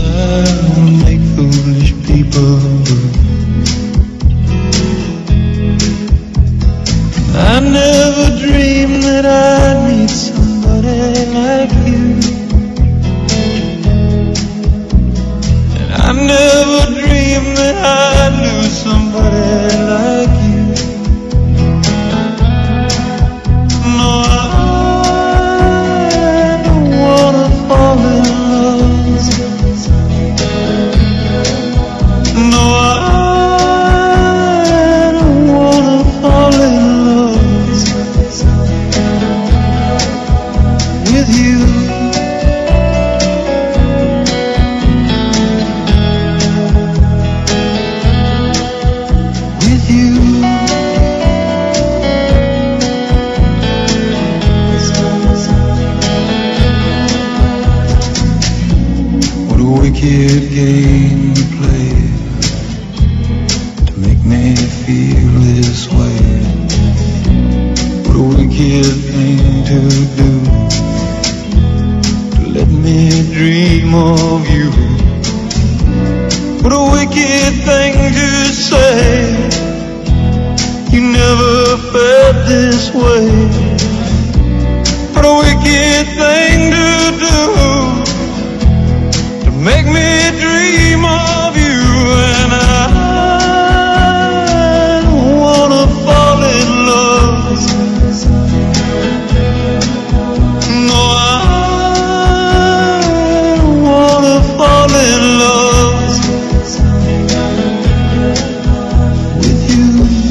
desire will make foolish people do. I never dreamed that I'd meet somebody like you, and I never dreamed that I'd lose somebody like you. No, I don't wanna fall in love. No, I don't wanna fall in love with you. With you. What a wicked game to play to make me feel this way. What a wicked thing to do to let me dream of you. What a wicked thing to say. You never felt this way. What a wicked thing to do to make me dream of you. And I don't wanna fall in love. No, I don't wanna fall in love with you.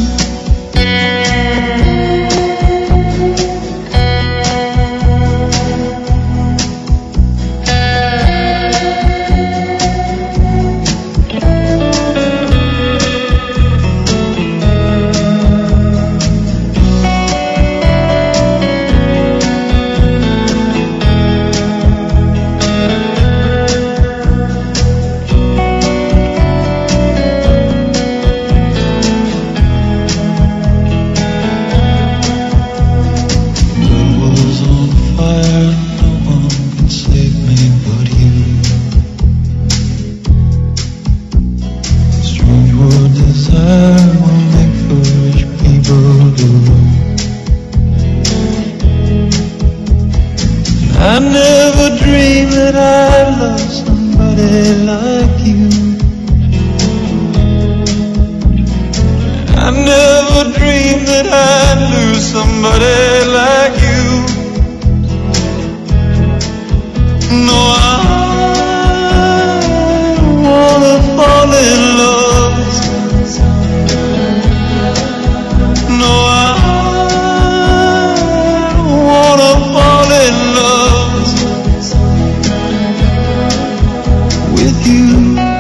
I never dreamed that I'd love somebody like you. I never dreamed that I'd lose somebody like you. No, I don't wanna fall in love. No, I don't wanna fall in love with you.